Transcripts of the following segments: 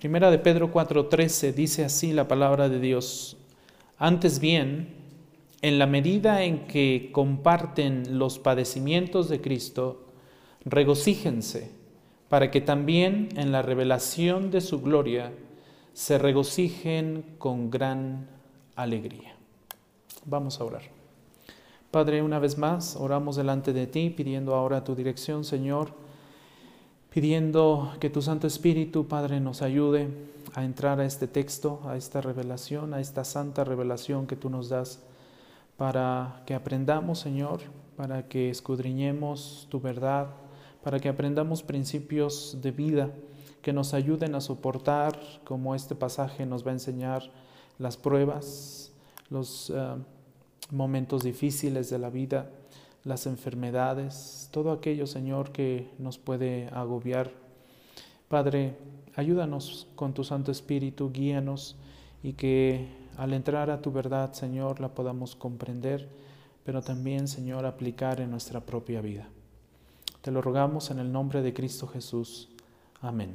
Primera de Pedro 4:13 dice así la palabra de Dios: antes bien, en la medida en que comparten los padecimientos de Cristo, regocíjense, para que también en la revelación de su gloria se regocijen con gran alegría. Vamos a orar. Padre, una vez más, oramos delante de ti, pidiendo ahora tu dirección, Señor, pidiendo que tu Santo Espíritu, Padre, nos ayude a entrar a este texto, a esta revelación, a esta santa revelación que tú nos das, para que aprendamos, Señor, para que escudriñemos tu verdad, para que aprendamos principios de vida que nos ayuden a soportar, como este pasaje nos va a enseñar, las pruebas, los momentos difíciles de la vida, las enfermedades, todo aquello, Señor, que nos puede agobiar. Padre, ayúdanos con tu Santo Espíritu, guíanos, y que al entrar a tu verdad, Señor, la podamos comprender, pero también, Señor, aplicar en nuestra propia vida. Te lo rogamos en el nombre de Cristo Jesús. Amén.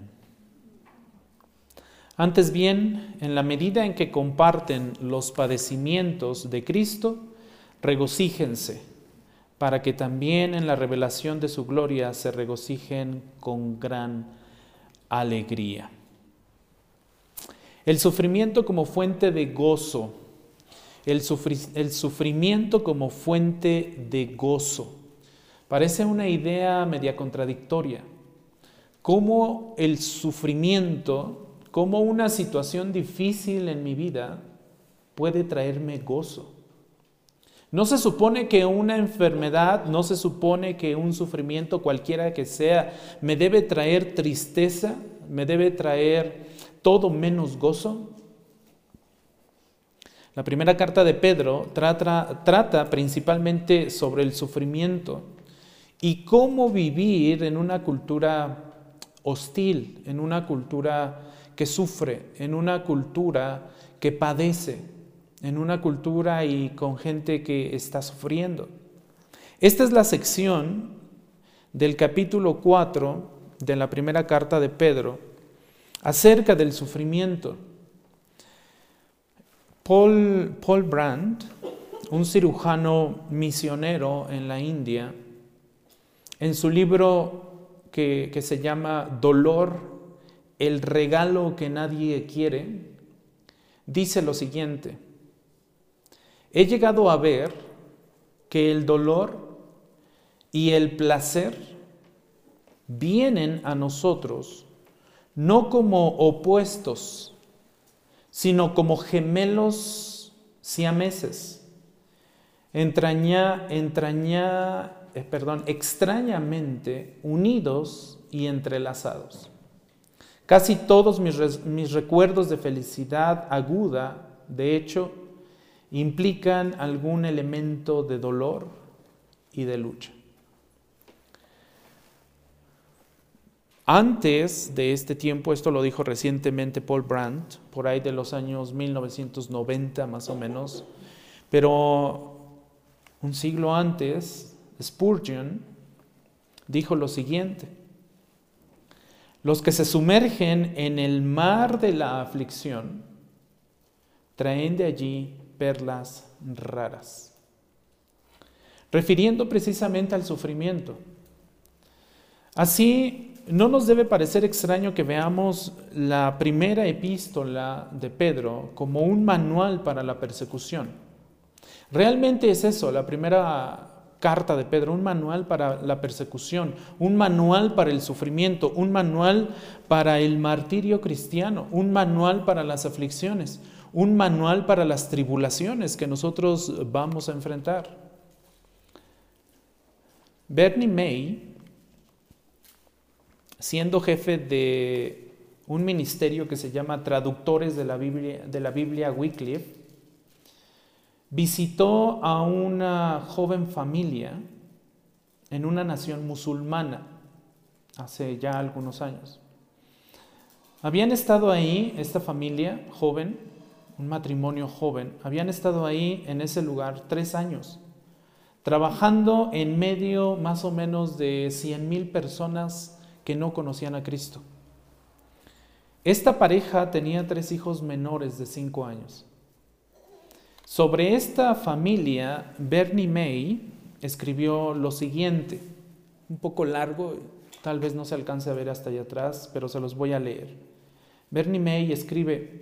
Antes bien, en la medida en que comparten los padecimientos de Cristo, regocíjense, para que también en la revelación de su gloria se regocijen con gran alegría. El sufrimiento como fuente de gozo. El sufrimiento como fuente de gozo. Parece una idea media contradictoria. ¿Cómo el sufrimiento, cómo una situación difícil en mi vida puede traerme gozo? No se supone que una enfermedad, no se supone que un sufrimiento cualquiera que sea, me debe traer tristeza, me debe traer todo menos gozo. La primera carta de Pedro trata principalmente sobre el sufrimiento y cómo vivir en una cultura hostil, en una cultura que sufre, en una cultura que padece, en una cultura y con gente que está sufriendo. Esta es la sección del capítulo 4 de la primera carta de Pedro acerca del sufrimiento. Paul Brand, un cirujano misionero en la India, en su libro que se llama Dolor, el regalo que nadie quiere, dice lo siguiente: he llegado a ver que el dolor y el placer vienen a nosotros no como opuestos, sino como gemelos siameses, extrañamente unidos y entrelazados. Casi todos mis recuerdos de felicidad aguda, de hecho, implican algún elemento de dolor y de lucha. Antes de este tiempo, esto lo dijo recientemente Paul Brandt, por ahí de los años 1990 más o menos, pero un siglo antes, Spurgeon dijo lo siguiente: los que se sumergen en el mar de la aflicción traen de allí perlas raras, refiriendo precisamente al sufrimiento. Así, no nos debe parecer extraño que veamos la primera epístola de Pedro como un manual para la persecución. Realmente es eso, la primera carta de Pedro, un manual para la persecución, un manual para el sufrimiento, un manual para el martirio cristiano, un manual para las aflicciones, un manual para las tribulaciones que nosotros vamos a enfrentar. Bernie May, siendo jefe de un ministerio que se llama Traductores de la Biblia Wycliffe, visitó a una joven familia en una nación musulmana hace ya algunos años. Habían estado ahí, esta familia joven, un matrimonio joven, habían estado ahí en ese lugar 3 años, trabajando en medio más o menos de 100,000 personas que no conocían a Cristo. Esta pareja tenía 3 hijos menores de 5 años. Sobre esta familia, Bernie May escribió lo siguiente, un poco largo, tal vez no se alcance a ver hasta allá atrás, pero se los voy a leer. Bernie May escribe: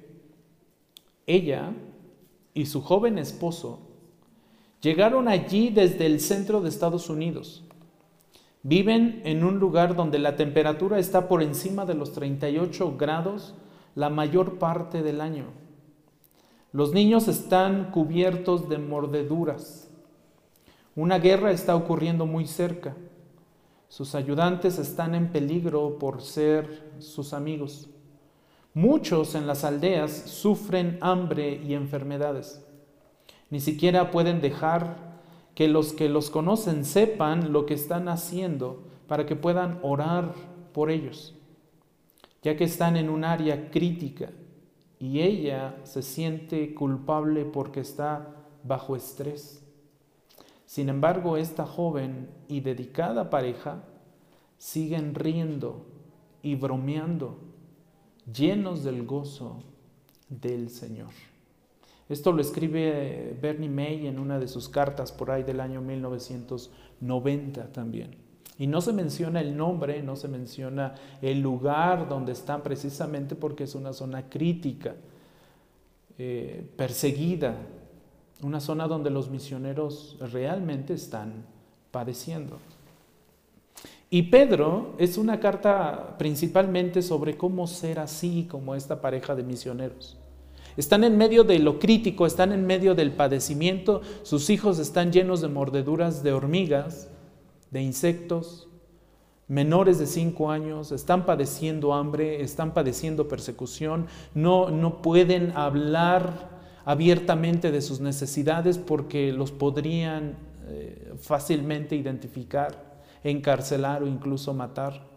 ella y su joven esposo llegaron allí desde el centro de Estados Unidos. Viven en un lugar donde la temperatura está por encima de los 38 grados la mayor parte del año. Los niños están cubiertos de mordeduras. Una guerra está ocurriendo muy cerca. Sus ayudantes están en peligro por ser sus amigos. Muchos en las aldeas sufren hambre y enfermedades. Ni siquiera pueden dejar que los conocen sepan lo que están haciendo para que puedan orar por ellos, ya que están en un área crítica y ella se siente culpable porque está bajo estrés. Sin embargo, esta joven y dedicada pareja siguen riendo y bromeando, llenos del gozo del Señor. Esto lo escribe Bernie May en una de sus cartas por ahí del año 1990 también. Y no se menciona el nombre, no se menciona el lugar donde están, precisamente porque es una zona crítica, perseguida, una zona donde los misioneros realmente están padeciendo. Y Pedro es una carta principalmente sobre cómo ser así como esta pareja de misioneros. Están en medio de lo crítico, están en medio del padecimiento, sus hijos están llenos de mordeduras de hormigas, de insectos, menores de 5 años, están padeciendo hambre, están padeciendo persecución, no pueden hablar abiertamente de sus necesidades porque los podrían fácilmente identificar, encarcelar o incluso matar.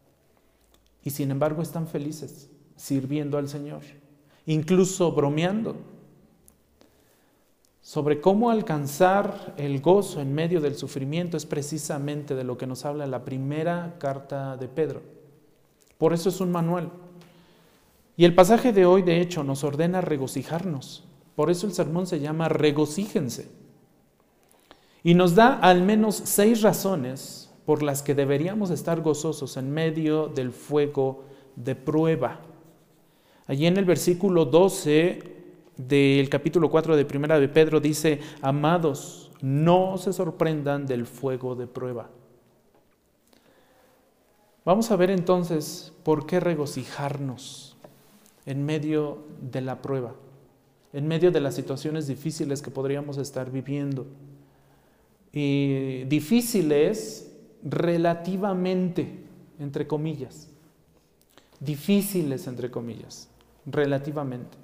Y sin embargo están felices, sirviendo al Señor, incluso bromeando sobre cómo alcanzar el gozo en medio del sufrimiento. Es precisamente de lo que nos habla la primera carta de Pedro. Por eso es un manual. Y el pasaje de hoy, de hecho, nos ordena regocijarnos. Por eso el sermón se llama Regocíjense. Y nos da al menos 6 razones por las que deberíamos estar gozosos en medio del fuego de prueba. Allí en el versículo 12 del capítulo 4 de Primera de Pedro dice: amados, no se sorprendan del fuego de prueba. Vamos a ver entonces por qué regocijarnos en medio de la prueba, en medio de las situaciones difíciles que podríamos estar viviendo. Y difíciles relativamente, entre comillas. Difíciles, entre comillas, relativamente.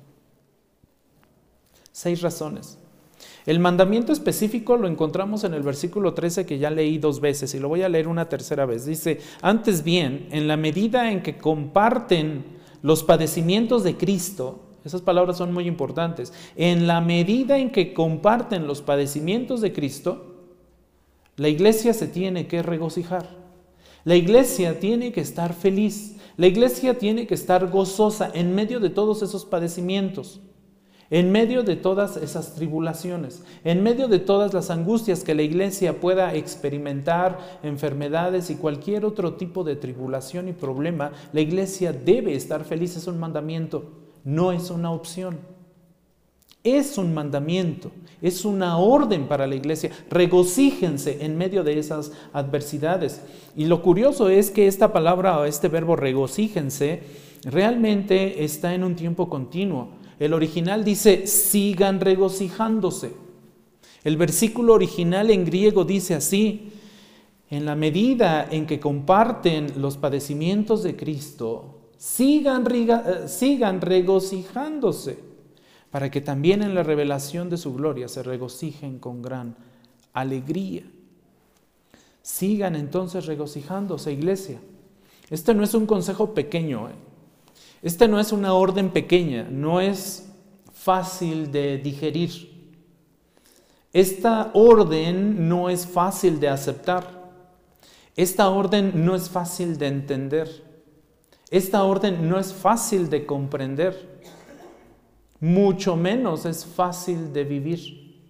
6 razones. El mandamiento específico lo encontramos en el versículo 13, que ya leí 2 veces y lo voy a leer una tercera vez. Dice: antes bien, en la medida en que comparten los padecimientos de Cristo, esas palabras son muy importantes, en la medida en que comparten los padecimientos de Cristo, la iglesia se tiene que regocijar. La iglesia tiene que estar feliz. La iglesia tiene que estar gozosa en medio de todos esos padecimientos, en medio de todas esas tribulaciones, en medio de todas las angustias que la iglesia pueda experimentar, enfermedades y cualquier otro tipo de tribulación y problema. La iglesia debe estar feliz. Es un mandamiento, no es una opción. Es un mandamiento, es una orden para la iglesia. Regocíjense en medio de esas adversidades. Y lo curioso es que esta palabra o este verbo regocíjense realmente está en un tiempo continuo. El original dice: sigan regocijándose. El versículo original en griego dice así: en la medida en que comparten los padecimientos de Cristo, sigan regocijándose, para que también en la revelación de su gloria se regocijen con gran alegría. Sigan entonces regocijándose, iglesia. Este no es un consejo pequeño, Este no es una orden pequeña, no es fácil de digerir. Esta orden no es fácil de aceptar. Esta orden no es fácil de entender. Esta orden no es fácil de comprender, mucho menos es fácil de vivir,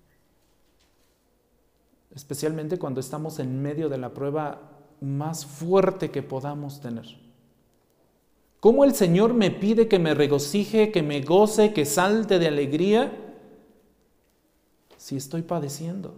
especialmente cuando estamos en medio de la prueba más fuerte que podamos tener. ¿Cómo el Señor me pide que me regocije, que me goce, que salte de alegría si estoy padeciendo?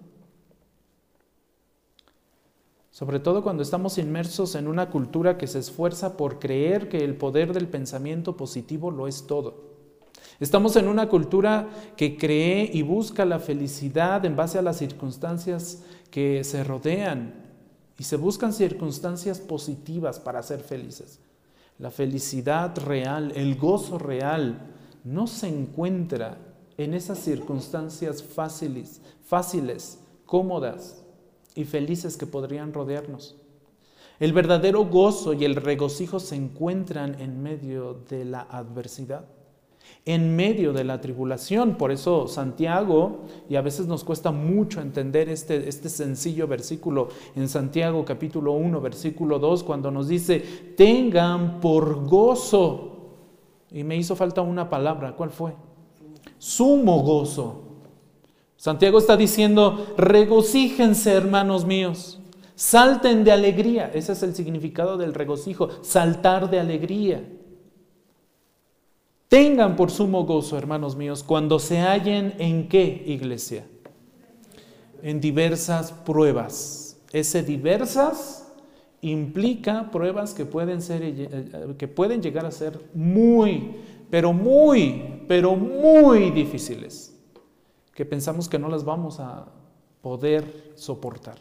Sobre todo cuando estamos inmersos en una cultura que se esfuerza por creer que el poder del pensamiento positivo lo es todo. Estamos en una cultura que cree y busca la felicidad en base a las circunstancias que se rodean y se buscan circunstancias positivas para ser felices. La felicidad real, el gozo real, no se encuentra en esas circunstancias fáciles, cómodas y felices que podrían rodearnos. El verdadero gozo y el regocijo se encuentran en medio de la adversidad, en medio de la tribulación. Por eso Santiago, y a veces nos cuesta mucho entender este sencillo versículo en Santiago capítulo 1, versículo 2, cuando nos dice, tengan por gozo, y me hizo falta una palabra, ¿cuál fue? Sumo gozo. Santiago está diciendo, regocíjense, hermanos míos, salten de alegría. Ese es el significado del regocijo, saltar de alegría. Tengan por sumo gozo, hermanos míos, cuando se hallen ¿en qué, iglesia? En diversas pruebas. Ese diversas implica pruebas que pueden llegar a ser muy difíciles, que pensamos que no las vamos a poder soportar.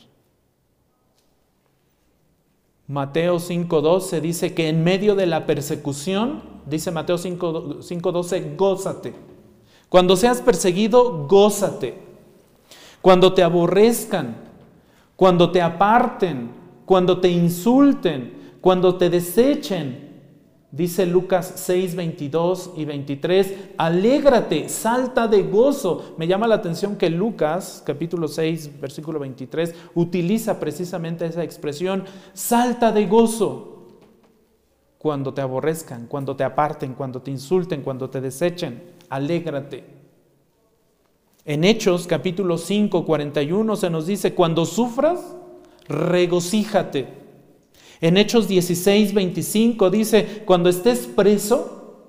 Mateo 5:12 dice que en medio de la persecución, dice Mateo 5:12, gózate. Cuando seas perseguido, gózate. Cuando te aborrezcan, cuando te aparten, cuando te insulten, cuando te desechen, dice Lucas 6, 22 y 23, alégrate, salta de gozo. Me llama la atención que Lucas, capítulo 6, versículo 23, utiliza precisamente esa expresión, salta de gozo. Cuando te aborrezcan, cuando te aparten, cuando te insulten, cuando te desechen, alégrate. En Hechos, capítulo 5, 41, se nos dice, cuando sufras, regocíjate. En Hechos 16, 25 dice, cuando estés preso,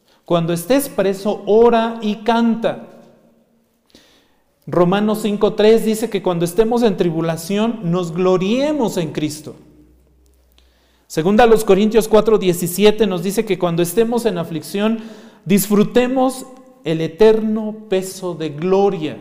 ora y canta. Romanos 5, 3 dice que cuando estemos en tribulación, nos gloriemos en Cristo. Segunda a los Corintios 4, 17 nos dice que cuando estemos en aflicción, disfrutemos el eterno peso de gloria.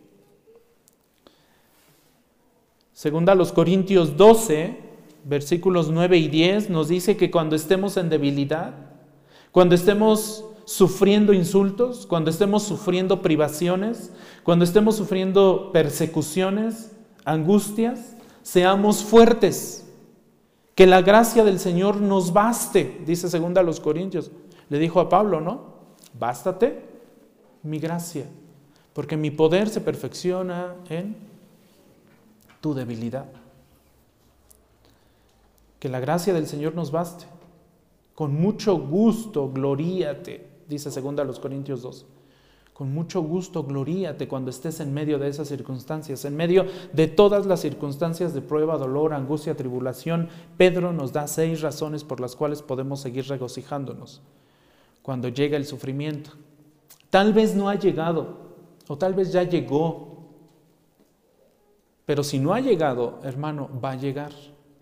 Segunda a los Corintios 12, versículos 9 y 10 nos dice que cuando estemos en debilidad, cuando estemos sufriendo insultos, cuando estemos sufriendo privaciones, cuando estemos sufriendo persecuciones, angustias, seamos fuertes, que la gracia del Señor nos baste, dice segunda a los Corintios. Le dijo a Pablo, ¿no? Bástate mi gracia, porque mi poder se perfecciona en tu debilidad. Que la gracia del Señor nos baste. Con mucho gusto gloríate, dice 2 Corintios 2. Con mucho gusto gloríate cuando estés en medio de esas circunstancias, en medio de todas las circunstancias de prueba, dolor, angustia, tribulación. Pedro nos da 6 razones por las cuales podemos seguir regocijándonos cuando llega el sufrimiento. Tal vez no ha llegado, o tal vez ya llegó, pero si no ha llegado, hermano, va a llegar.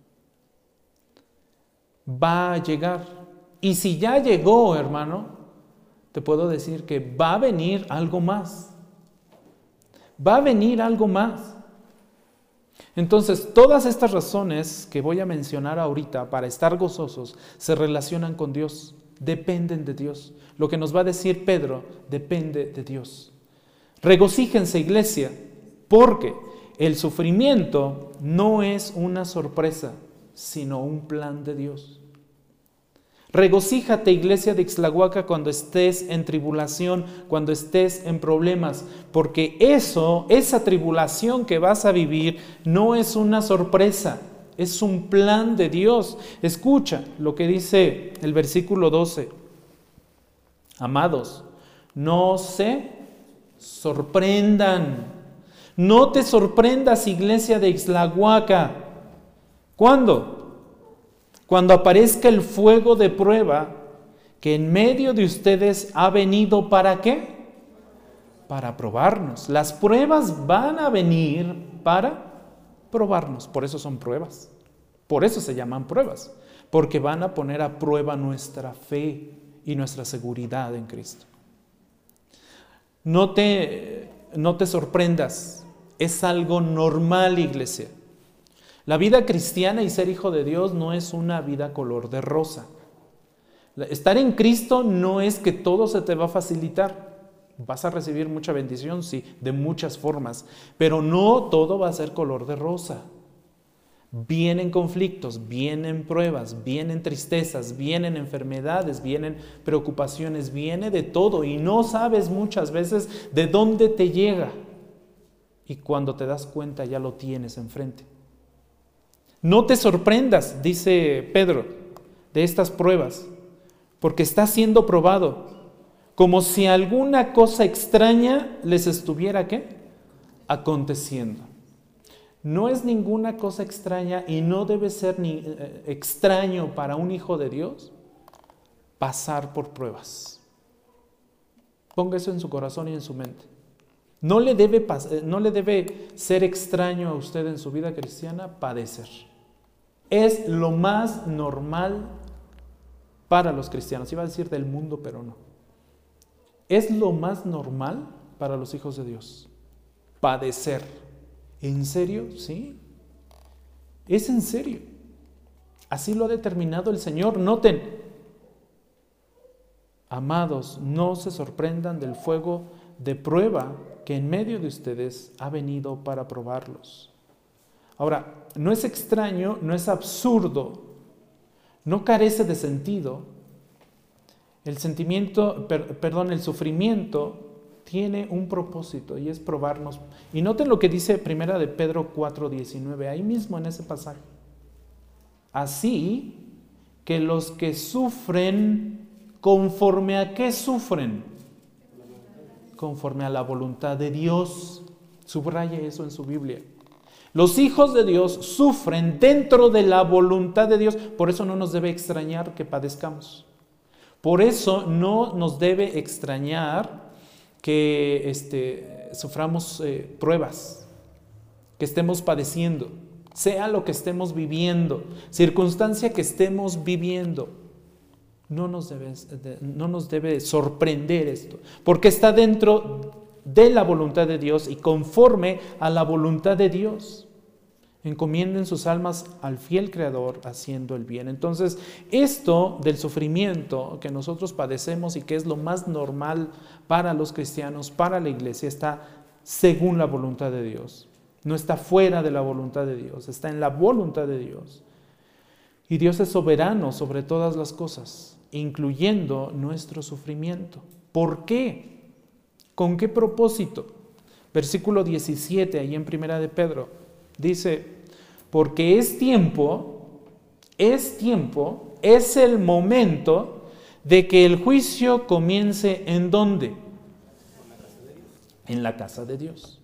Va a llegar. Y si ya llegó, hermano, te puedo decir que va a venir algo más. Va a venir algo más. Entonces, todas estas razones que voy a mencionar ahorita para estar gozosos se relacionan con Dios, dependen de Dios. Lo que nos va a decir Pedro depende de Dios. Regocíjense, iglesia, porque el sufrimiento no es una sorpresa, sino un plan de Dios. Regocíjate, iglesia de Ixtlahuaca, cuando estés en tribulación, cuando estés en problemas, porque esa tribulación que vas a vivir no es una sorpresa, Es un plan de Dios. Escucha lo que dice el versículo 12. Amados, no se sorprendan. No te sorprendas, iglesia de Ixtlahuaca. ¿Cuándo? Cuando aparezca el fuego de prueba que en medio de ustedes ha venido, ¿para qué? Para probarnos. Las pruebas van a venir para probarnos. Por eso son pruebas. Por eso se llaman pruebas. Porque van a poner a prueba nuestra fe y nuestra seguridad en Cristo. No te sorprendas. Es algo normal, iglesia. La vida cristiana y ser hijo de Dios no es una vida color de rosa. Estar en Cristo no es que todo se te va a facilitar. Vas a recibir mucha bendición, sí, de muchas formas, pero no todo va a ser color de rosa. Vienen conflictos, vienen pruebas, vienen tristezas, vienen enfermedades, vienen preocupaciones, viene de todo y no sabes muchas veces de dónde te llega. Y cuando te das cuenta ya lo tienes enfrente. No te sorprendas, dice Pedro, de estas pruebas, porque está siendo probado, como si alguna cosa extraña les estuviera, ¿qué? Aconteciendo. No es ninguna cosa extraña y no debe ser ni extraño para un hijo de Dios pasar por pruebas. Ponga eso en su corazón y en su mente. No le debe ser extraño a usted en su vida cristiana padecer. Es lo más normal para los cristianos. Iba a decir del mundo, pero no. Es lo más normal para los hijos de Dios. Padecer. ¿En serio? Sí. Es en serio. Así lo ha determinado el Señor. Noten. Amados, no se sorprendan del fuego de prueba que en medio de ustedes ha venido para probarlos. Ahora, no es extraño, no es absurdo, no carece de sentido. El sufrimiento tiene un propósito y es probarnos. Y noten lo que dice primera de Pedro 4:19, ahí mismo en ese pasaje. Así que los que sufren, ¿conforme a qué sufren? Conforme a la voluntad de Dios. Subraye eso en su Biblia. Los hijos de Dios sufren dentro de la voluntad de Dios. Por eso no nos debe extrañar que padezcamos. Por eso no nos debe extrañar que suframos pruebas, que estemos padeciendo, sea lo que estemos viviendo, circunstancia que estemos viviendo. No nos debe sorprender esto, porque está dentro de la voluntad de Dios y conforme a la voluntad de Dios. Encomienden sus almas al fiel Creador haciendo el bien. Entonces, esto del sufrimiento que nosotros padecemos y que es lo más normal para los cristianos, para la iglesia, está según la voluntad de Dios. No está fuera de la voluntad de Dios, está en la voluntad de Dios. Y Dios es soberano sobre todas las cosas, incluyendo nuestro sufrimiento. ¿Por qué? ¿Con qué propósito? Versículo 17, ahí en primera de Pedro, dice, porque es el momento de que el juicio comience ¿en dónde? En la casa de Dios.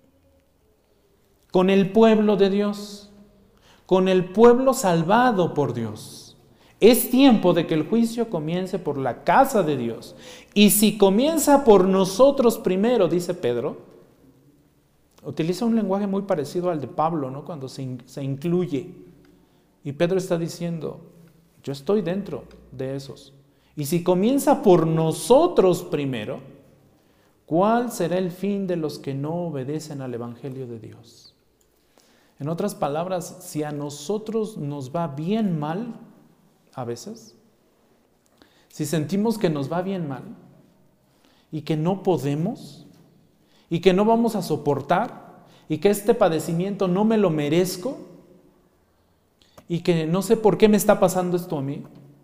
Con el pueblo de Dios, con el pueblo salvado por Dios. Es tiempo de que el juicio comience por la casa de Dios. Y si comienza por nosotros primero, dice Pedro, utiliza un lenguaje muy parecido al de Pablo, ¿no? Cuando se incluye. Y Pedro está diciendo, yo estoy dentro de esos. Y si comienza por nosotros primero, ¿cuál será el fin de los que no obedecen al Evangelio de Dios? En otras palabras, si a nosotros nos va bien mal, a veces, si sentimos que nos va bien mal y que no podemos y que no vamos a soportar y que este padecimiento no me lo merezco y que no sé por qué me está pasando esto a mí,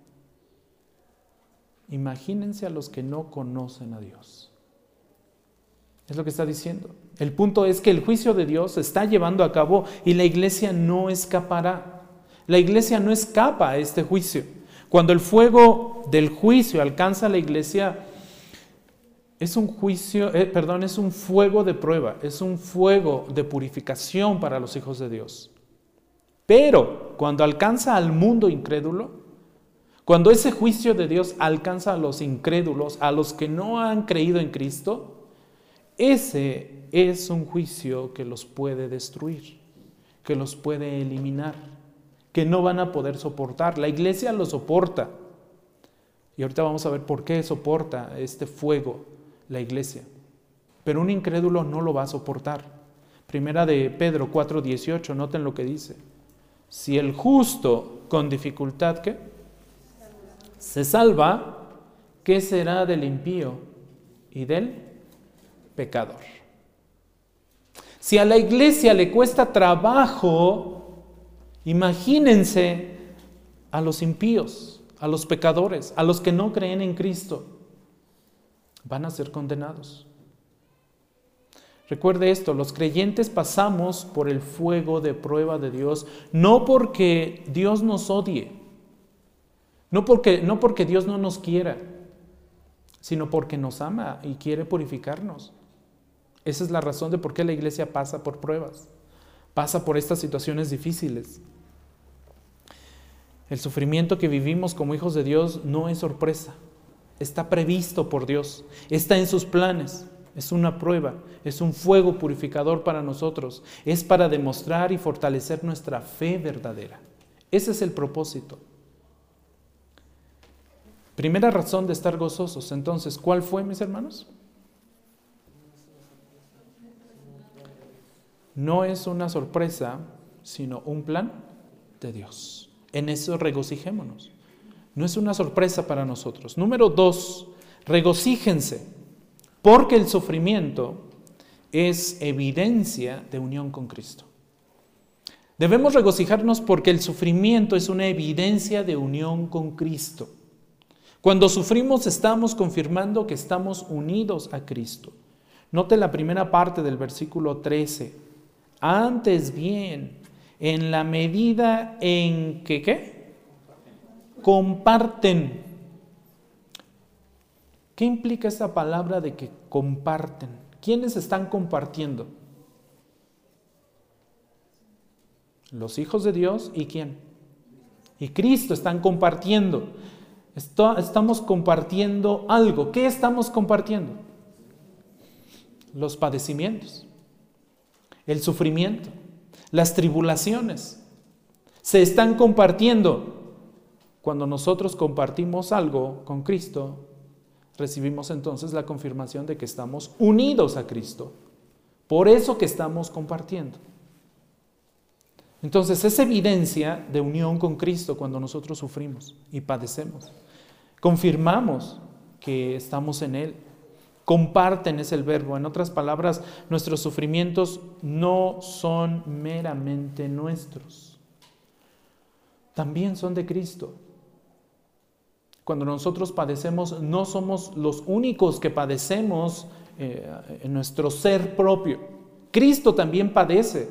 imagínense a los que no conocen a Dios. Es lo que está diciendo. El punto es que el juicio de Dios se está llevando a cabo y la iglesia no escapará. La iglesia no escapa a este juicio. Cuando el fuego del juicio alcanza a la iglesia, es un es un fuego de prueba, es un fuego de purificación para los hijos de Dios. Pero cuando alcanza al mundo incrédulo, cuando ese juicio de Dios alcanza a los incrédulos, a los que no han creído en Cristo, ese es un juicio que los puede destruir, que los puede eliminar, que no van a poder soportar. La iglesia lo soporta. Y ahorita vamos a ver por qué soporta este fuego la iglesia. Pero un incrédulo no lo va a soportar. Primera de Pedro 4:18, noten lo que dice. Si el justo con dificultad, ¿qué? Se salva, ¿qué será del impío y del pecador? Si a la iglesia le cuesta trabajo, imagínense a los impíos, a los pecadores, a los que no creen en Cristo, van a ser condenados. Recuerde esto, los creyentes pasamos por el fuego de prueba de Dios, no porque Dios nos odie, no porque Dios no nos quiera, sino porque nos ama y quiere purificarnos. Esa es la razón de por qué la iglesia pasa por pruebas, pasa por estas situaciones difíciles. El sufrimiento que vivimos como hijos de Dios no es sorpresa, está previsto por Dios, está en sus planes. Es una prueba, es un fuego purificador para nosotros, es para demostrar y fortalecer nuestra fe verdadera. Ese es el propósito. Primera razón de estar gozosos, entonces, ¿cuál fue, mis hermanos? No es una sorpresa, sino un plan de Dios. En eso regocijémonos. No es una sorpresa para nosotros. Número 2, regocíjense, porque el sufrimiento es evidencia de unión con Cristo. Debemos regocijarnos porque el sufrimiento es una evidencia de unión con Cristo. Cuando sufrimos estamos confirmando que estamos unidos a Cristo. Note la primera parte del versículo 13. Antes bien, en la medida en que, ¿qué? Comparten. ¿Qué implica esta palabra de que comparten? ¿Quiénes están compartiendo? Los hijos de Dios y ¿quién? Y Cristo están compartiendo. Estamos compartiendo algo. ¿Qué estamos compartiendo? Los padecimientos, el sufrimiento, las tribulaciones. Se están compartiendo. Cuando nosotros compartimos algo con Cristo, recibimos entonces la confirmación de que estamos unidos a Cristo. Por eso que estamos compartiendo. Entonces es evidencia de unión con Cristo cuando nosotros sufrimos y padecemos. Confirmamos que estamos en Él. Comparten es el verbo. En otras palabras, nuestros sufrimientos no son meramente nuestros. También son de Cristo. Cuando nosotros padecemos, no somos los únicos que padecemos en nuestro ser propio. Cristo también padece.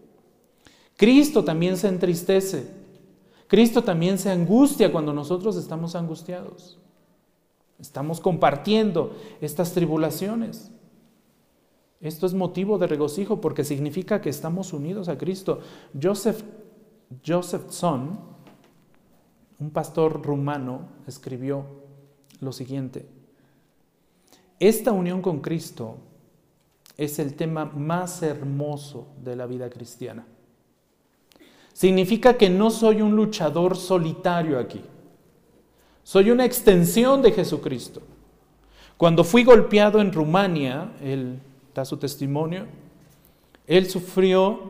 Cristo también se entristece. Cristo también se angustia cuando nosotros estamos angustiados. Estamos compartiendo estas tribulaciones. Esto es motivo de regocijo porque significa que estamos unidos a Cristo. Josephson, un pastor rumano, escribió lo siguiente: esta unión con Cristo es el tema más hermoso de la vida cristiana. Significa que no soy un luchador solitario aquí. Soy una extensión de Jesucristo. Cuando fui golpeado en Rumania, él da su testimonio, él sufrió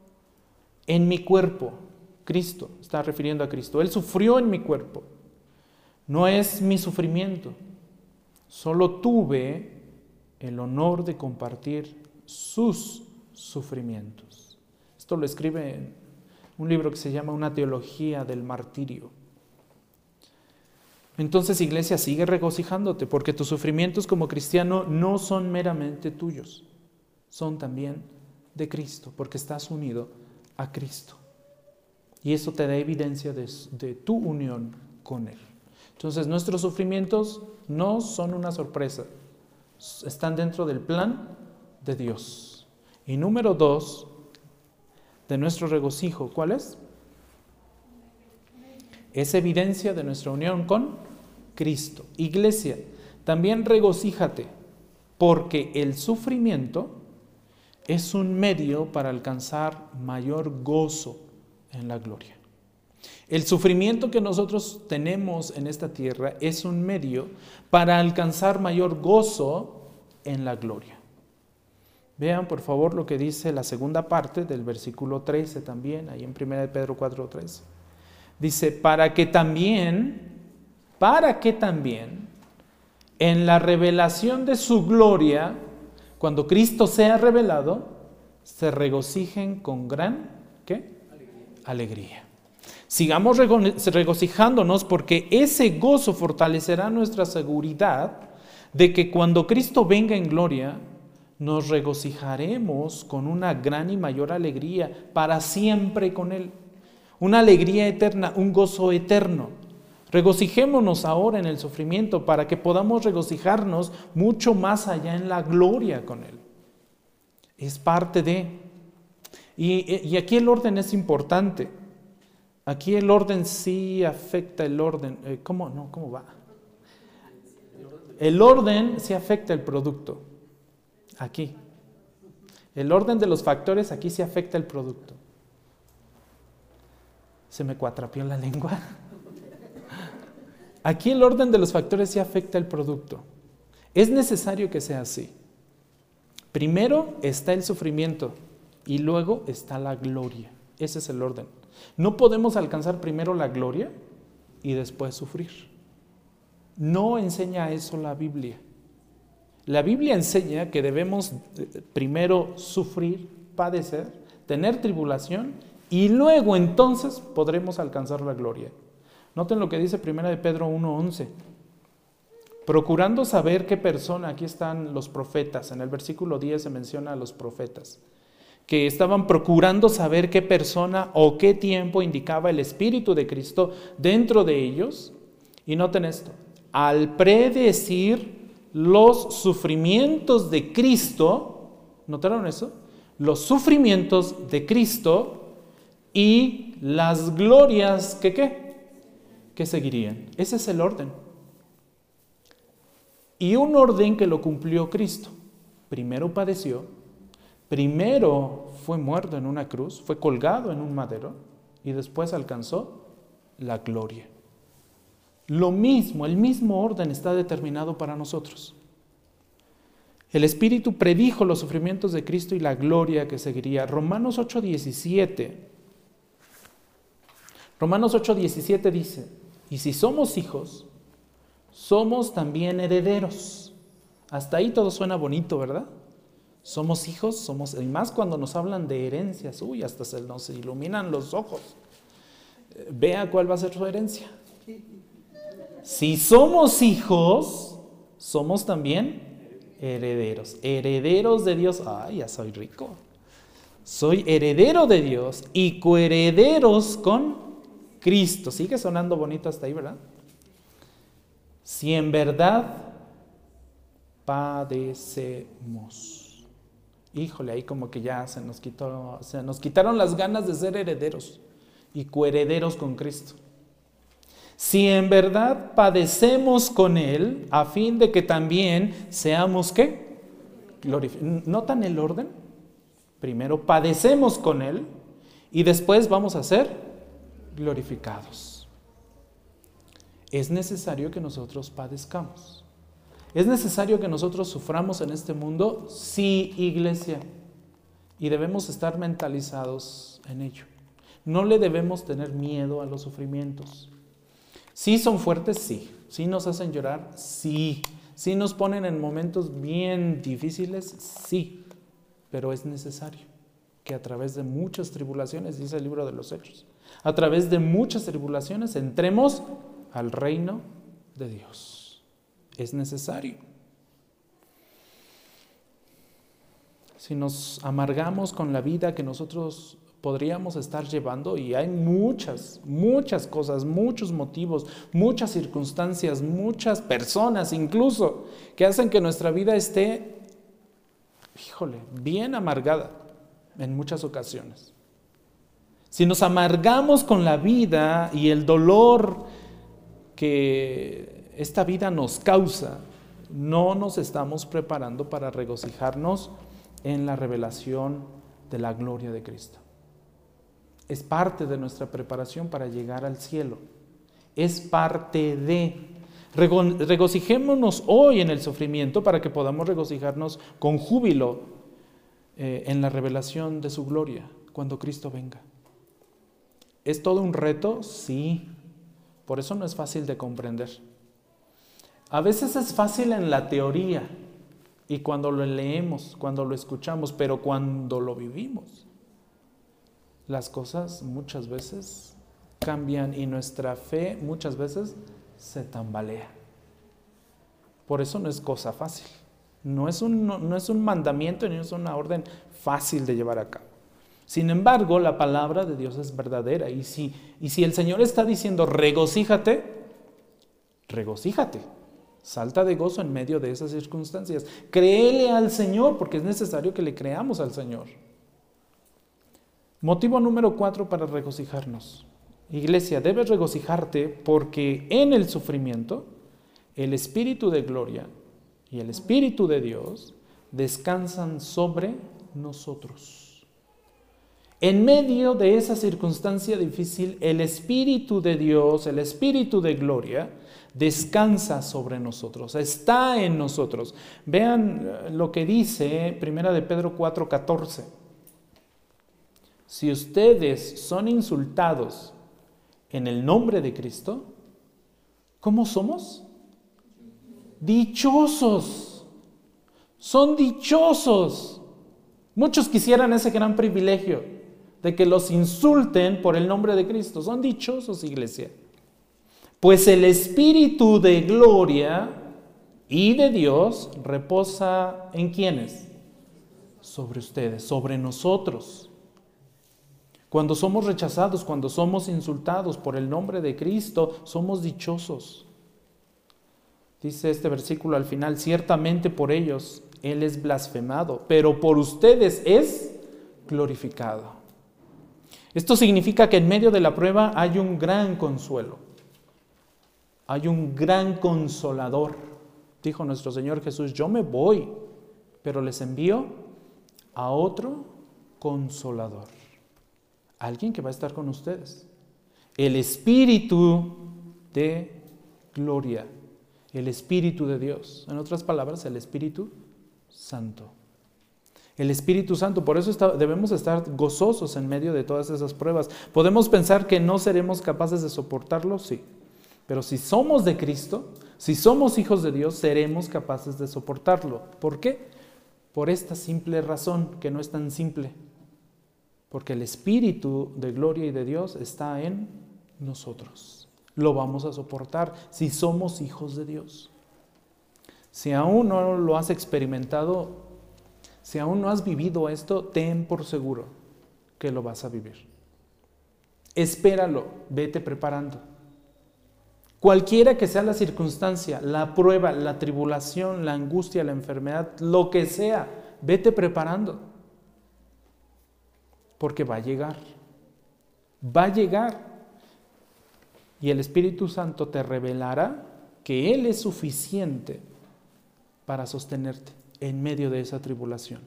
en mi cuerpo. Cristo, está refiriendo a Cristo. Él sufrió en mi cuerpo. No es mi sufrimiento. Solo tuve el honor de compartir sus sufrimientos. Esto lo escribe en un libro que se llama Una teología del martirio. Entonces, iglesia, sigue regocijándote porque tus sufrimientos como cristiano no son meramente tuyos, son también de Cristo, porque estás unido a Cristo. Y eso te da evidencia de tu unión con Él. Entonces nuestros sufrimientos no son una sorpresa, están dentro del plan de Dios. Y número 2, de nuestro regocijo, ¿cuál es? Es evidencia de nuestra unión con Cristo. Iglesia, también regocíjate, porque el sufrimiento es un medio para alcanzar mayor gozo en la gloria. El sufrimiento que nosotros tenemos en esta tierra es un medio para alcanzar mayor gozo en la gloria. Vean por favor lo que dice la segunda parte del versículo 13 también, ahí en 1 Pedro 4:13. Dice, para que también, en la revelación de su gloria, cuando Cristo sea revelado, se regocijen con gran, ¿qué? Alegría. Sigamos regocijándonos porque ese gozo fortalecerá nuestra seguridad de que cuando Cristo venga en gloria, nos regocijaremos con una gran y mayor alegría para siempre con Él. Una alegría eterna, un gozo eterno. Regocijémonos ahora en el sufrimiento para que podamos regocijarnos mucho más allá en la gloria con Él. Es parte de... Y aquí el orden es importante. Aquí el orden sí afecta el orden. ¿Cómo va? El orden sí afecta el producto. Aquí. El orden de los factores aquí sí afecta el producto. Se me cuatrapió la lengua. Aquí el orden de los factores sí afecta el producto. Es necesario que sea así. Primero está el sufrimiento y luego está la gloria. Ese es el orden. No podemos alcanzar primero la gloria y después sufrir. No enseña eso la Biblia. La Biblia enseña que debemos primero sufrir, padecer, tener tribulación y luego entonces podremos alcanzar la gloria. Noten lo que dice 1 Pedro 1:11. Procurando saber qué persona, aquí están los profetas, en el versículo 10 se menciona a los profetas, que estaban procurando saber qué persona o qué tiempo indicaba el Espíritu de Cristo dentro de ellos. Y noten esto, al predecir los sufrimientos de Cristo, ¿notaron eso? Los sufrimientos de Cristo y las glorias que seguirían. Ese es el orden. Y un orden que lo cumplió Cristo. Primero padeció, primero fue muerto en una cruz, fue colgado en un madero y después alcanzó la gloria. Lo mismo, el mismo orden está determinado para nosotros. El Espíritu predijo los sufrimientos de Cristo y la gloria que seguiría. Romanos 8:17 dice, y si somos hijos, somos también herederos. Hasta ahí todo suena bonito, ¿verdad? Somos hijos, y más cuando nos hablan de herencias, hasta se nos iluminan los ojos. Vea cuál va a ser su herencia. Si somos hijos, somos también herederos. Herederos de Dios. Ay, ya soy rico. Soy heredero de Dios y coherederos con Cristo. Sigue sonando bonito hasta ahí, ¿verdad? Si en verdad padecemos. Híjole, ahí como que ya se nos quitaron las ganas de ser herederos y coherederos con Cristo. Si en verdad padecemos con Él, a fin de que también seamos, ¿qué? ¿Notan el orden? Primero padecemos con Él y después vamos a ser glorificados. Es necesario que nosotros padezcamos. ¿Es necesario que nosotros suframos en este mundo? Sí, iglesia. Y debemos estar mentalizados en ello. No le debemos tener miedo a los sufrimientos. ¿Sí son fuertes? Sí. ¿Sí nos hacen llorar? Sí. ¿Sí nos ponen en momentos bien difíciles? Sí. Pero es necesario que a través de muchas tribulaciones, dice el libro de los Hechos, a través de muchas tribulaciones entremos al reino de Dios. Es necesario. Si nos amargamos con la vida que nosotros podríamos estar llevando, y hay muchas cosas, muchos motivos, muchas circunstancias, muchas personas incluso, que hacen que nuestra vida esté, bien amargada en muchas ocasiones. Si nos amargamos con la vida y el dolor que esta vida nos causa, no nos estamos preparando para regocijarnos en la revelación de la gloria de Cristo. Es parte de nuestra preparación para llegar al cielo. Es parte de. Regocijémonos hoy en el sufrimiento para que podamos regocijarnos con júbilo en la revelación de su gloria cuando Cristo venga. ¿Es todo un reto? Sí. Por eso no es fácil de comprender. A veces es fácil en la teoría y cuando lo leemos, cuando lo escuchamos, pero cuando lo vivimos, las cosas muchas veces cambian y nuestra fe muchas veces se tambalea. Por eso no es cosa fácil. No es un mandamiento ni es una orden fácil de llevar a cabo. Sin embargo, la palabra de Dios es verdadera. Y si el Señor está diciendo regocíjate, regocíjate. Salta de gozo en medio de esas circunstancias. Créele al Señor, porque es necesario que le creamos al Señor. Motivo número 4 para regocijarnos. Iglesia, debes regocijarte porque en el sufrimiento el Espíritu de gloria y el Espíritu de Dios descansan sobre nosotros. En medio de esa circunstancia difícil, el Espíritu de Dios, el Espíritu de gloria, descansa sobre nosotros, está en nosotros. Vean lo que dice 1 de Pedro 4:14. Si ustedes son insultados en el nombre de Cristo, ¿cómo somos? Dichosos. Son dichosos. Muchos quisieran ese gran privilegio de que los insulten por el nombre de Cristo. Son dichosos, iglesia. Pues el Espíritu de gloria y de Dios reposa ¿en quiénes? Sobre ustedes, sobre nosotros. Cuando somos rechazados, cuando somos insultados por el nombre de Cristo, somos dichosos. Dice este versículo al final, ciertamente por ellos Él es blasfemado, pero por ustedes es glorificado. Esto significa que en medio de la prueba hay un gran consuelo. Hay un gran consolador. Dijo nuestro Señor Jesús, yo me voy, pero les envío a otro consolador. Alguien que va a estar con ustedes. El Espíritu de gloria. El Espíritu de Dios. En otras palabras, el Espíritu Santo. El Espíritu Santo. Por eso debemos estar gozosos en medio de todas esas pruebas. ¿Podemos pensar que no seremos capaces de soportarlo? Sí. Pero si somos de Cristo, si somos hijos de Dios, seremos capaces de soportarlo. ¿Por qué? Por esta simple razón, que no es tan simple. Porque el Espíritu de gloria y de Dios está en nosotros. Lo vamos a soportar si somos hijos de Dios. Si aún no lo has experimentado, si aún no has vivido esto, ten por seguro que lo vas a vivir. Espéralo, vete preparando. Cualquiera que sea la circunstancia, la prueba, la tribulación, la angustia, la enfermedad, lo que sea, vete preparando. Porque va a llegar. Va a llegar. Y el Espíritu Santo te revelará que Él es suficiente para sostenerte en medio de esa tribulación.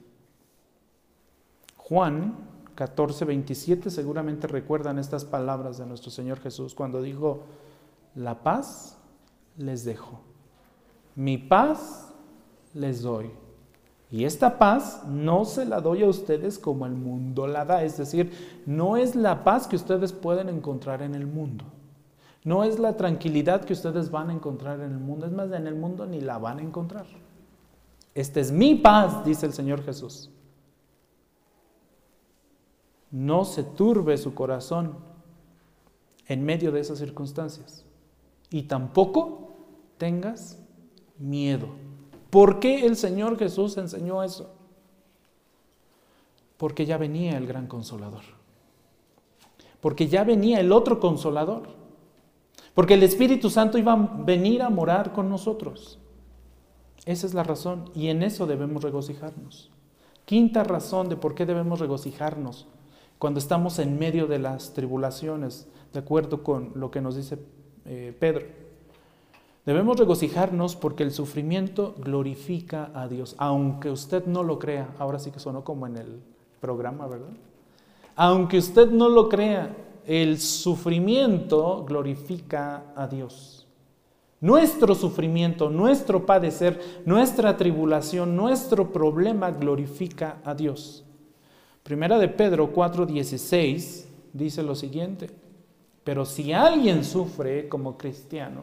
Juan 14:27, seguramente recuerdan estas palabras de nuestro Señor Jesús cuando dijo, la paz les dejo, mi paz les doy. Y esta paz no se la doy a ustedes como el mundo la da. Es decir, no es la paz que ustedes pueden encontrar en el mundo. No es la tranquilidad que ustedes van a encontrar en el mundo. Es más, en el mundo ni la van a encontrar. Esta es mi paz, dice el Señor Jesús. No se turbe su corazón en medio de esas circunstancias. Y tampoco tengas miedo. ¿Por qué el Señor Jesús enseñó eso? Porque ya venía el gran consolador. porque ya venía el otro Consolador, porque el Espíritu Santo iba a venir a morar con nosotros. Esa es la razón, y en eso debemos regocijarnos. Quinta razón de por qué debemos regocijarnos cuando estamos en medio de las tribulaciones, de acuerdo con lo que nos dice Pedro. Debemos regocijarnos porque el sufrimiento glorifica a Dios, aunque usted no lo crea. Ahora sí que sonó como en el programa, ¿verdad? Aunque usted no lo crea, el sufrimiento glorifica a Dios. Nuestro sufrimiento, nuestro padecer, nuestra tribulación, nuestro problema glorifica a Dios. Primera de Pedro 4:16 dice lo siguiente: pero si alguien sufre como cristiano,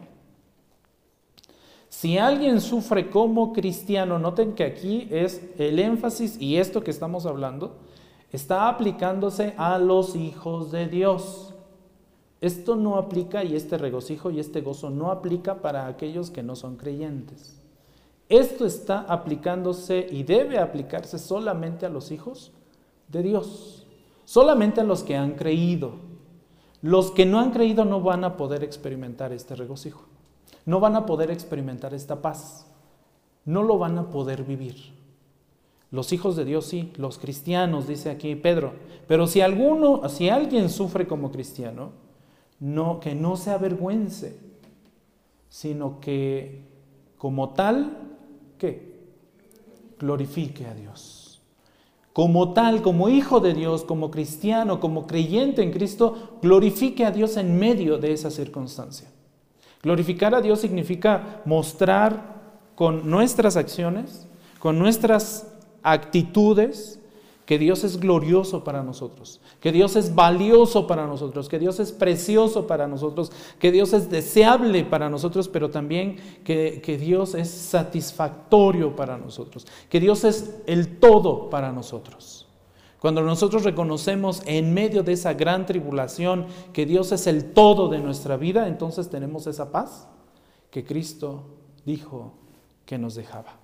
noten que aquí es el énfasis, y esto que estamos hablando está aplicándose a los hijos de Dios. Esto no aplica, y este regocijo y este gozo no aplica para aquellos que no son creyentes. Esto está aplicándose y debe aplicarse solamente a los hijos de Dios, solamente a los que han creído. Los que no han creído no van a poder experimentar este regocijo, no van a poder experimentar esta paz, no lo van a poder vivir. Los hijos de Dios sí, los cristianos, dice aquí Pedro. Pero si alguien sufre como cristiano, que no se avergüence, sino que como tal, ¿qué? Glorifique a Dios. Como tal, como hijo de Dios, como cristiano, como creyente en Cristo, glorifique a Dios en medio de esa circunstancia. Glorificar a Dios significa mostrar con nuestras acciones, con nuestras actitudes, que Dios es glorioso para nosotros, que Dios es valioso para nosotros, que Dios es precioso para nosotros, que Dios es deseable para nosotros, pero también que Dios es satisfactorio para nosotros, que Dios es el todo para nosotros. Cuando nosotros reconocemos en medio de esa gran tribulación que Dios es el todo de nuestra vida, entonces tenemos esa paz que Cristo dijo que nos dejaba.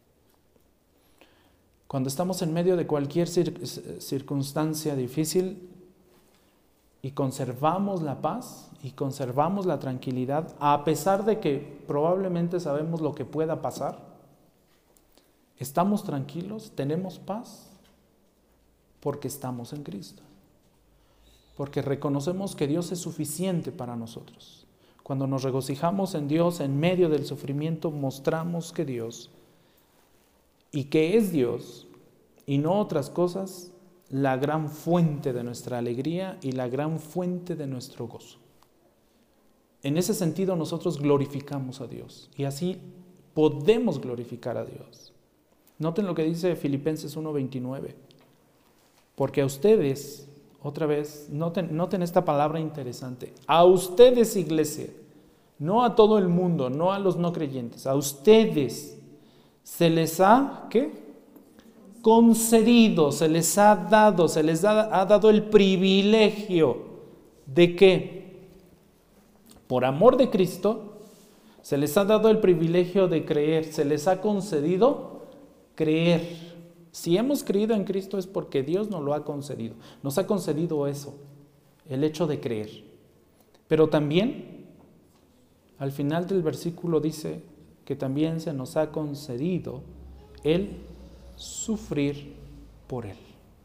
Cuando estamos en medio de cualquier circunstancia difícil y conservamos la paz y conservamos la tranquilidad, a pesar de que probablemente sabemos lo que pueda pasar, estamos tranquilos, tenemos paz, porque estamos en Cristo, porque reconocemos que Dios es suficiente para nosotros. Cuando nos regocijamos en Dios en medio del sufrimiento, mostramos que Dios, y que es Dios, y no otras cosas, la gran fuente de nuestra alegría y la gran fuente de nuestro gozo. En ese sentido nosotros glorificamos a Dios, y así podemos glorificar a Dios. Noten lo que dice Filipenses 1:29. Porque a ustedes, otra vez, noten esta palabra interesante, a ustedes, iglesia, no a todo el mundo, no a los no creyentes, a ustedes se les ha, ¿qué? Concedido, se les ha dado el privilegio de que, por amor de Cristo, se les ha dado el privilegio de creer, se les ha concedido creer. Si hemos creído en Cristo es porque Dios nos lo ha concedido. Nos ha concedido eso, el hecho de creer. Pero también, al final del versículo dice que también se nos ha concedido el sufrir por Él.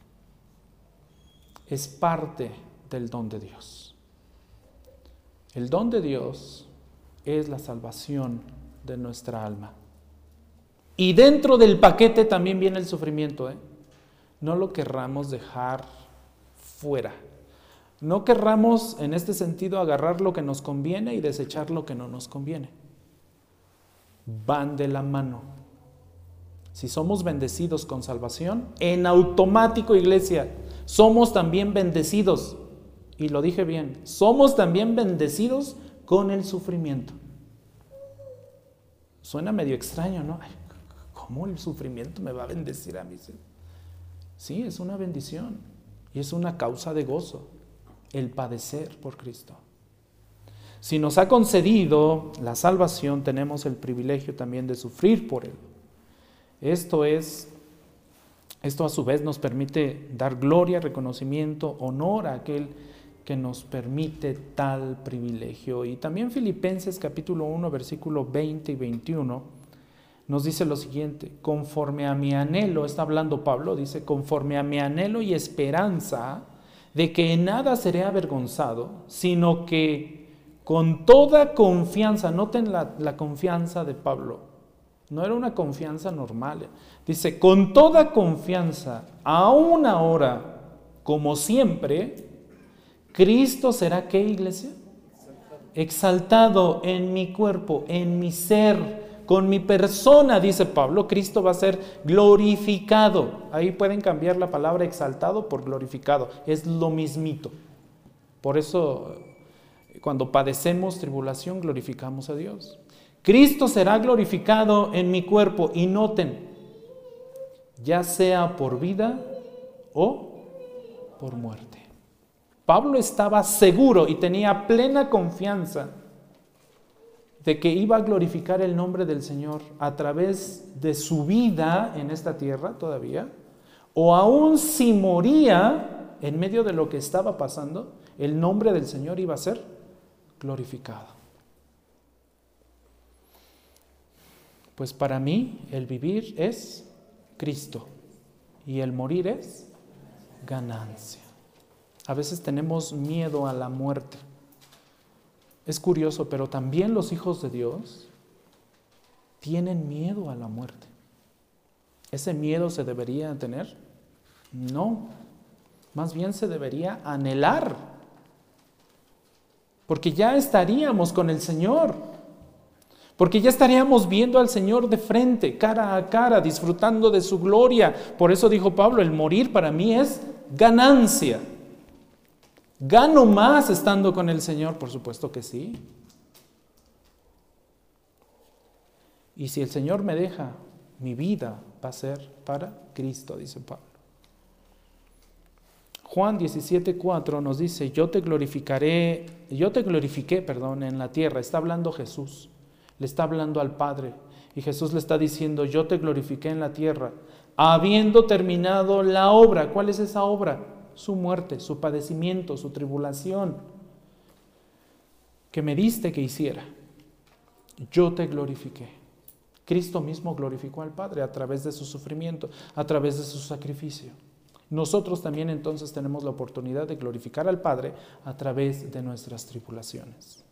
Es parte del don de Dios. El don de Dios es la salvación de nuestra alma. Y dentro del paquete también viene el sufrimiento, No lo querramos dejar fuera. No querramos en este sentido agarrar lo que nos conviene y desechar lo que no nos conviene. Van de la mano. Si somos bendecidos con salvación, en automático, iglesia, somos también bendecidos. Y lo dije bien, somos también bendecidos con el sufrimiento. Suena medio extraño, ¿no? ¿Cómo el sufrimiento me va a bendecir a mí? Sí, es una bendición y es una causa de gozo, el padecer por Cristo. Si nos ha concedido la salvación, tenemos el privilegio también de sufrir por Él. Esto a su vez nos permite dar gloria, reconocimiento, honor a aquel que nos permite tal privilegio. Y también Filipenses capítulo 1, versículo 20 y 21, nos dice lo siguiente: conforme a mi anhelo, está hablando Pablo, dice, conforme a mi anhelo y esperanza de que en nada seré avergonzado, sino que con toda confianza, noten la confianza de Pablo, no era una confianza normal, dice, con toda confianza, aún ahora, como siempre, Cristo será, ¿qué, iglesia? Exaltado en mi cuerpo, en mi ser, con mi persona, dice Pablo, Cristo va a ser glorificado. Ahí pueden cambiar la palabra exaltado por glorificado, es lo mismito. Por eso, cuando padecemos tribulación, glorificamos a Dios. Cristo será glorificado en mi cuerpo, y noten, ya sea por vida o por muerte. Pablo estaba seguro y tenía plena confianza de que iba a glorificar el nombre del Señor a través de su vida en esta tierra todavía, o aún si moría en medio de lo que estaba pasando, el nombre del Señor iba a ser glorificado. Pues para mí el vivir es Cristo y el morir es ganancia. A veces tenemos miedo a la muerte. Es curioso, pero también los hijos de Dios tienen miedo a la muerte. ¿Ese miedo se debería tener? No, más bien se debería anhelar, porque ya estaríamos con el Señor, porque ya estaríamos viendo al Señor de frente, cara a cara, disfrutando de su gloria. Por eso dijo Pablo, el morir para mí es ganancia. ¿Gano más estando con el Señor? Por supuesto que sí. Y si el Señor me deja, mi vida va a ser para Cristo, dice Pablo. Juan 17:4 nos dice, yo te glorifiqué, en la tierra. Está hablando Jesús, le está hablando al Padre. Y Jesús le está diciendo, yo te glorifiqué en la tierra, habiendo terminado la obra. ¿Cuál es esa obra? Su muerte, su padecimiento, su tribulación, que me diste que hiciera. Yo te glorifiqué. Cristo mismo glorificó al Padre a través de su sufrimiento, a través de su sacrificio. Nosotros también entonces tenemos la oportunidad de glorificar al Padre a través de nuestras tribulaciones.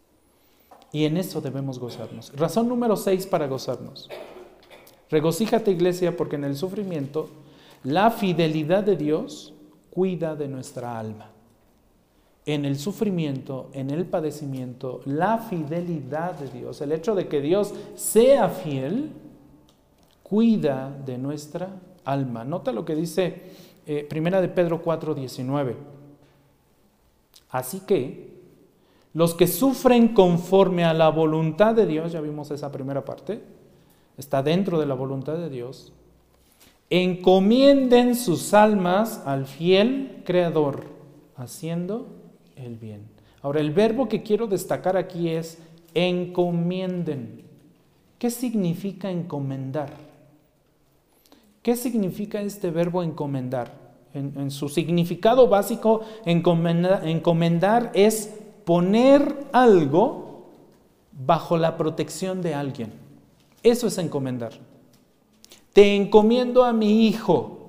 Y en eso debemos gozarnos. Razón número 6 para gozarnos. Regocíjate, iglesia, porque en el sufrimiento la fidelidad de Dios cuida de nuestra alma. En el sufrimiento, en el padecimiento, la fidelidad de Dios, el hecho de que Dios sea fiel, cuida de nuestra alma. Nota lo que dice Primera de Pedro 4:19. Así que los que sufren conforme a la voluntad de Dios, ya vimos esa primera parte, está dentro de la voluntad de Dios, encomienden sus almas al fiel Creador, haciendo el bien. Ahora, el verbo que quiero destacar aquí es encomienden. ¿Qué significa encomendar? ¿Qué significa este verbo encomendar? En su significado básico, encomendar es poner algo bajo la protección de alguien. Eso es encomendar. Te encomiendo a mi hijo.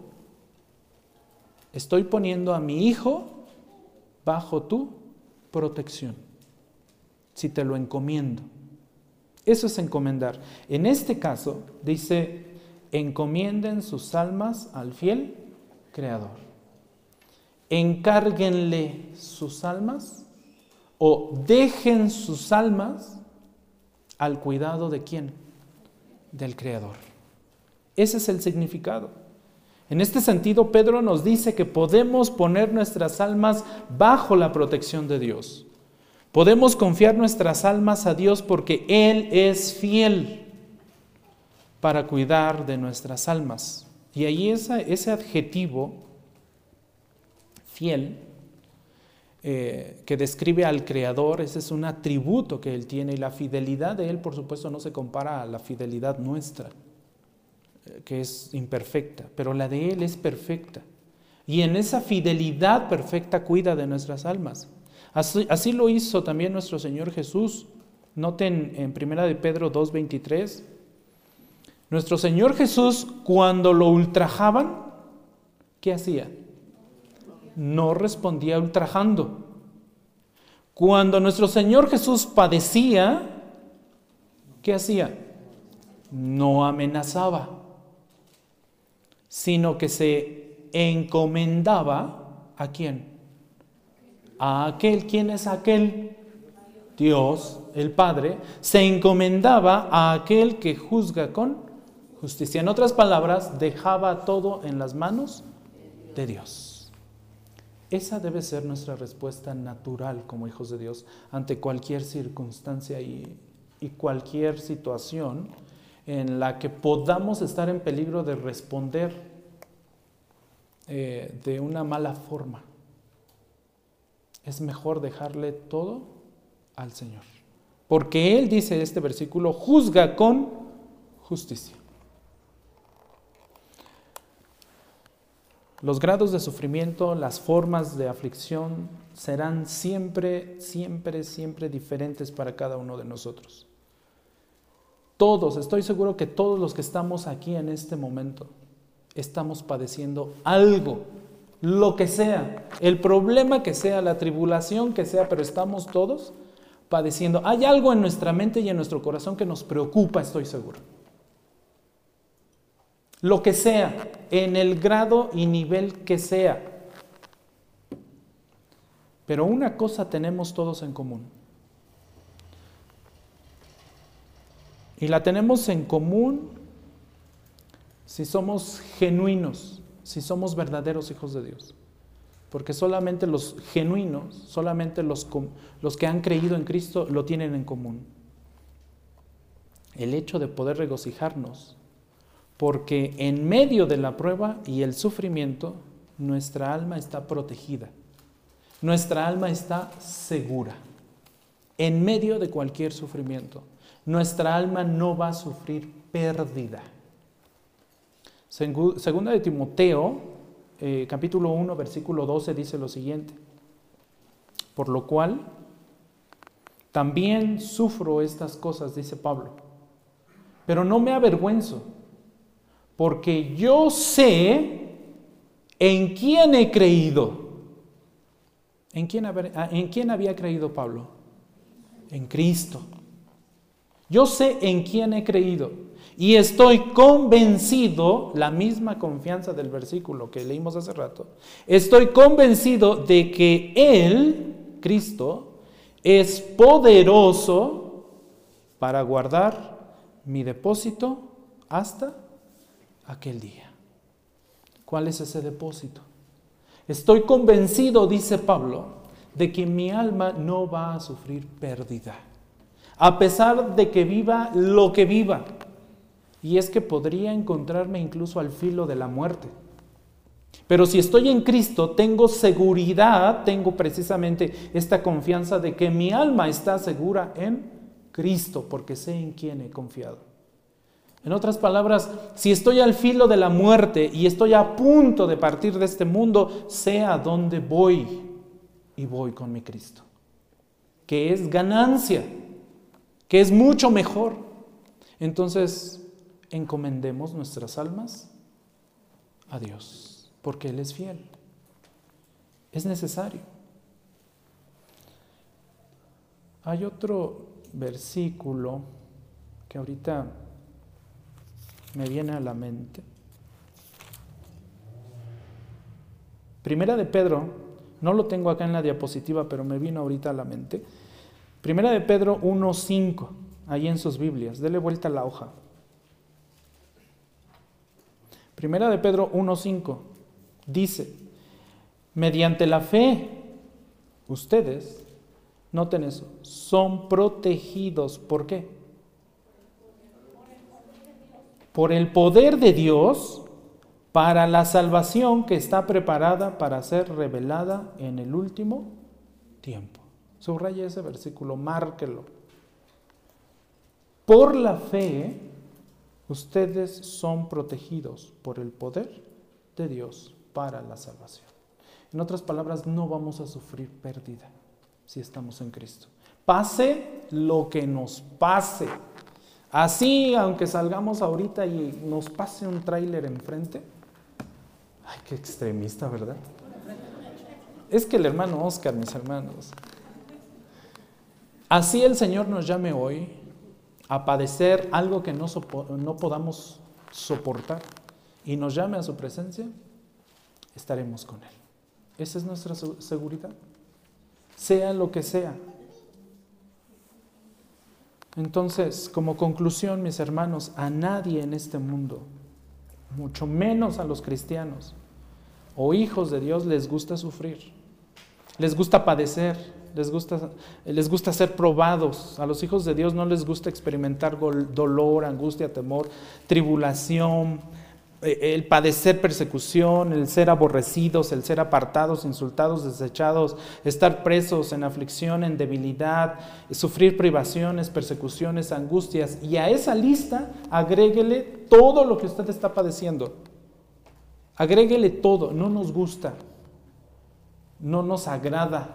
Estoy poniendo a mi hijo bajo tu protección. Si te lo encomiendo. Eso es encomendar. En este caso, dice, encomienden sus almas al fiel Creador. Encárguenle sus almas o dejen sus almas al cuidado de ¿quién? Del Creador. Ese es el significado. En este sentido, Pedro nos dice que podemos poner nuestras almas bajo la protección de Dios. Podemos confiar nuestras almas a Dios porque Él es fiel para cuidar de nuestras almas. Y ahí ese adjetivo, fiel, que describe al Creador, ese es un atributo que Él tiene. Y la fidelidad de Él, por supuesto, no se compara a la fidelidad nuestra, que es imperfecta, pero la de Él es perfecta. Y en esa fidelidad perfecta cuida de nuestras almas. Así lo hizo también nuestro Señor Jesús. Noten en 1 de Pedro 2:23, nuestro Señor Jesús, cuando lo ultrajaban, ¿qué hacía? No respondía ultrajando. Cuando nuestro Señor Jesús padecía, ¿qué hacía? No amenazaba, sino que se encomendaba ¿a quién? A aquel. ¿Quién es aquel? Dios, el Padre. Se encomendaba a aquel que juzga con justicia. En otras palabras, dejaba todo en las manos de Dios. Esa debe ser nuestra respuesta natural como hijos de Dios ante cualquier circunstancia y cualquier situación en la que podamos estar en peligro de responder de una mala forma. Es mejor dejarle todo al Señor, porque Él, dice este versículo, juzga con justicia. Los grados de sufrimiento, las formas de aflicción serán siempre, siempre, siempre diferentes para cada uno de nosotros. Todos, estoy seguro que todos los que estamos aquí en este momento estamos padeciendo algo, lo que sea, el problema que sea, la tribulación que sea, pero estamos todos padeciendo. Hay algo en nuestra mente y en nuestro corazón que nos preocupa, estoy seguro. Lo que sea, en el grado y nivel que sea. Pero una cosa tenemos todos en común. Y la tenemos en común si somos genuinos, si somos verdaderos hijos de Dios. Porque solamente los genuinos, solamente los que han creído en Cristo lo tienen en común. El hecho de poder regocijarnos, porque en medio de la prueba y el sufrimiento, nuestra alma está protegida. Nuestra alma está segura. En medio de cualquier sufrimiento, nuestra alma no va a sufrir pérdida. Segunda de Timoteo, capítulo 1, versículo 12, dice lo siguiente: por lo cual también sufro estas cosas, dice Pablo, pero no me avergüenzo, porque yo sé en quién he creído. ¿En quién había creído Pablo? En Cristo. Yo sé en quién he creído y estoy convencido, la misma confianza del versículo que leímos hace rato, estoy convencido de que Él, Cristo, es poderoso para guardar mi depósito hasta aquel día. ¿Cuál es ese depósito? Estoy convencido, dice Pablo, de que mi alma no va a sufrir pérdida, a pesar de que viva lo que viva. Y es que podría encontrarme incluso al filo de la muerte. Pero si estoy en Cristo, tengo seguridad, tengo precisamente esta confianza de que mi alma está segura en Cristo, porque sé en quién he confiado. En otras palabras, si estoy al filo de la muerte y estoy a punto de partir de este mundo, sé a dónde voy, y voy con mi Cristo, que es ganancia, que es mucho mejor. Entonces, encomendemos nuestras almas a Dios, porque Él es fiel. Es necesario. Hay otro versículo que ahorita me viene a la mente. Primera de Pedro, no lo tengo acá en la diapositiva, pero me vino ahorita a la mente. Primera de Pedro 1:5, ahí en sus Biblias. Dele vuelta a la hoja. Primera de Pedro 1:5 dice: mediante la fe, ustedes, noten eso, son protegidos. ¿Por qué? Por el poder de Dios para la salvación que está preparada para ser revelada en el último tiempo. Subraya ese versículo, márquelo. Por la fe, ustedes son protegidos por el poder de Dios para la salvación. En otras palabras, no vamos a sufrir pérdida si estamos en Cristo. Pase lo que nos pase. Así, aunque salgamos ahorita y nos pase un tráiler enfrente. Ay, qué extremista, ¿verdad? Es que el hermano Oscar, mis hermanos. Así el Señor nos llame hoy a padecer algo que no podamos soportar y nos llame a su presencia, estaremos con Él. Esa es nuestra seguridad. Sea lo que sea. Entonces, como conclusión, mis hermanos, a nadie en este mundo, mucho menos a los cristianos o hijos de Dios, les gusta sufrir, les gusta padecer, les gusta ser probados. A los hijos de Dios no les gusta experimentar dolor, angustia, temor, tribulación, el padecer persecución, el ser aborrecidos, el ser apartados, insultados, desechados, estar presos en aflicción, en debilidad, sufrir privaciones, persecuciones, angustias. Y a esa lista agréguele todo lo que usted está padeciendo. Agréguele todo. No nos gusta, no nos agrada,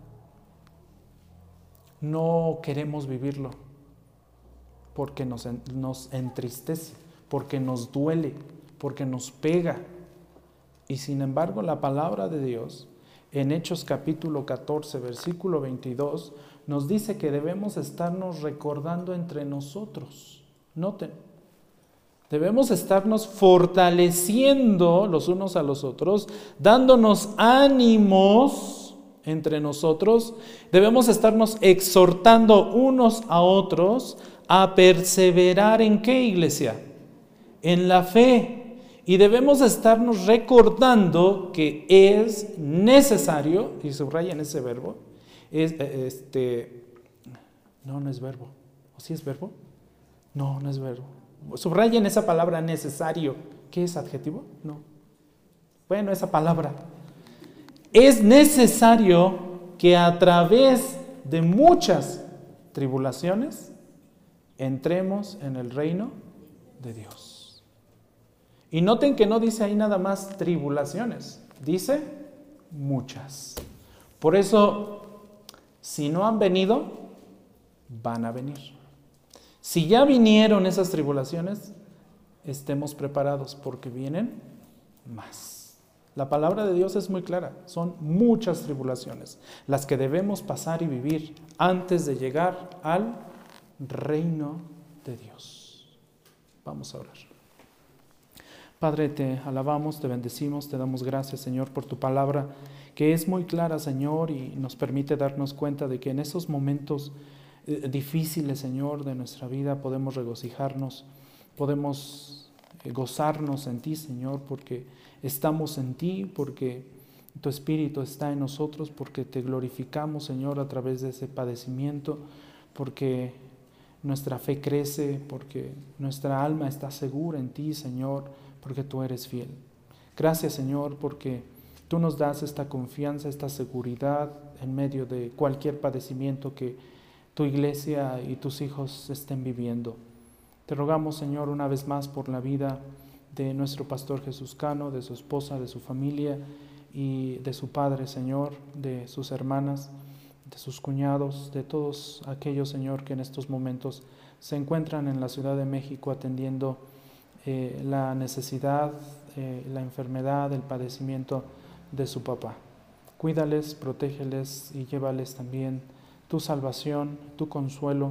no queremos vivirlo porque nos entristece, porque nos duele, porque nos pega. Y sin embargo, la palabra de Dios en Hechos capítulo 14, versículo 22, nos dice que debemos estarnos recordando entre nosotros. Noten, debemos estarnos fortaleciendo los unos a los otros, dándonos ánimos entre nosotros. Debemos estarnos exhortando unos a otros a perseverar ¿en qué, iglesia? En la fe. Y debemos estarnos recordando que es necesario, y subrayen ese verbo, no es verbo. ¿O sí es verbo? No es verbo. Subrayen esa palabra necesario. ¿Qué es adjetivo? No. Bueno, esa palabra. Es necesario que a través de muchas tribulaciones entremos en el reino de Dios. Y noten que no dice ahí nada más tribulaciones, dice muchas. Por eso, si no han venido, van a venir. Si ya vinieron esas tribulaciones, estemos preparados porque vienen más. La palabra de Dios es muy clara, son muchas tribulaciones las que debemos pasar y vivir antes de llegar al reino de Dios. Vamos a orar. Padre, te alabamos, te bendecimos, te damos gracias, Señor, por tu palabra, que es muy clara, Señor, y nos permite darnos cuenta de que en esos momentos difíciles, Señor, de nuestra vida podemos regocijarnos, podemos gozarnos en ti, Señor, porque estamos en ti, porque tu Espíritu está en nosotros, porque te glorificamos, Señor, a través de ese padecimiento, porque nuestra fe crece, porque nuestra alma está segura en ti, Señor, porque tú eres fiel. Gracias, Señor, porque tú nos das esta confianza, esta seguridad en medio de cualquier padecimiento que tu iglesia y tus hijos estén viviendo. Te rogamos, Señor, una vez más por la vida de nuestro pastor Jesús Cano, de su esposa, de su familia y de su padre, Señor, de sus hermanas, de sus cuñados, de todos aquellos, Señor, que en estos momentos se encuentran en la Ciudad de México atendiendo la necesidad, la enfermedad, el padecimiento de su papá. Cuídales, protégeles y llévales también tu salvación, tu consuelo,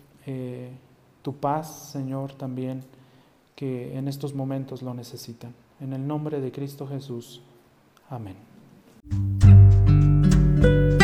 tu paz, Señor, también, que en estos momentos lo necesitan. En el nombre de Cristo Jesús. Amén.